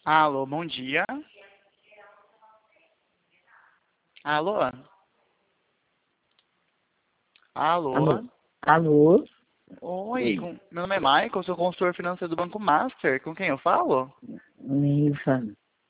Alô, bom dia. Alô? Alô? Alô? Alô? Oi, Oi, meu nome é Michael, sou consultor financeiro do Banco Master. Com quem eu falo? Neiva,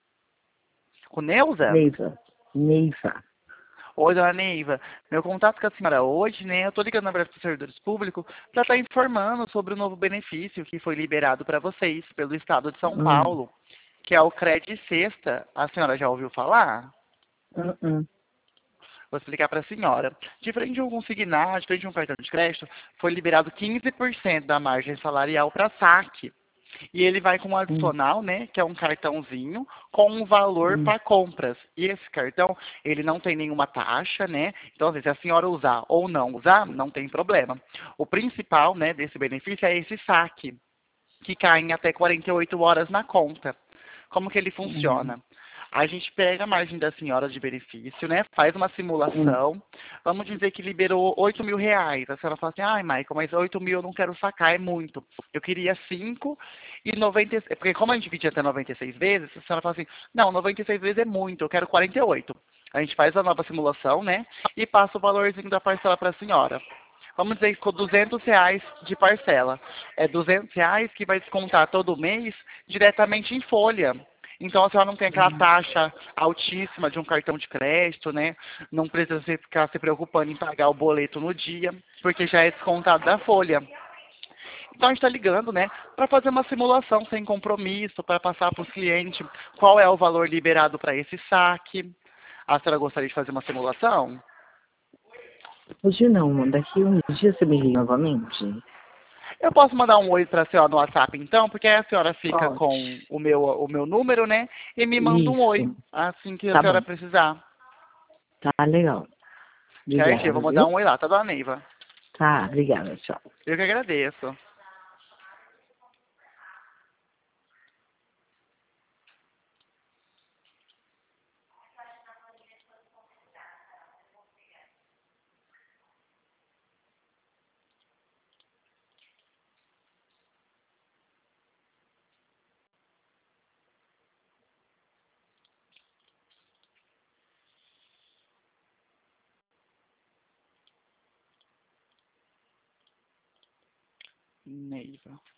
Com Neuza? Neiva, Neiva. Oi, dona Neiva. Meu contato com a senhora hoje, né? Eu tô ligando, na verdade, para os servidores públicos para estar informando sobre o novo benefício que foi liberado para vocês pelo Estado de São Hum, Paulo, que é o Cred Sexta. A senhora já ouviu falar? hum. Vou explicar para a senhora. Diferente de um consignado, diferente de um cartão de crédito, foi liberado 15% da margem salarial para saque. E ele vai com um Hum, adicional, né, que é um cartãozinho com um valor hum, para compras. E esse cartão, ele não tem nenhuma taxa, né? Então, assim, se a senhora usar ou não usar, não tem problema. O principal, né, desse benefício é esse saque, que cai em até 48 horas na conta. Como que ele hum, funciona? A gente pega a margem da senhora de benefício, né? Faz uma hum, simulação. Vamos dizer que liberou 8 mil reais. A senhora fala assim, ai, Michael, mas 8 mil eu não quero sacar, é muito. Eu queria 5 e 90. Porque como a gente divide até 96 vezes, a senhora fala assim, não, 96 vezes é muito, eu quero 48. A gente faz a nova simulação, né? E passa o valorzinho da parcela para a senhora. Vamos dizer que ficou 200 reais de parcela. É 200 reais que vai descontar todo mês diretamente em folha. Então a senhora não tem aquela hum. taxa altíssima de um cartão de crédito, né? Não precisa ficar se preocupando em pagar o boleto no dia, porque já é descontado da folha. Então a gente está ligando, né, para fazer uma simulação sem compromisso, para passar para os clientes qual é o valor liberado para esse saque. A senhora gostaria de fazer uma simulação? Hoje não, daqui uns dias você me liga novamente? Eu posso mandar um oi para a senhora no WhatsApp, então, porque aí a senhora fica Pode. com o meu número, né? E me manda um oi, Isso, assim que a tá senhora bom, precisar. tá legal. Certinho, eu Obrigada, vou mandar viu? um oi lá, tá, dona Neiva? Tá, obrigada, tchau. Eu que agradeço. Neiva.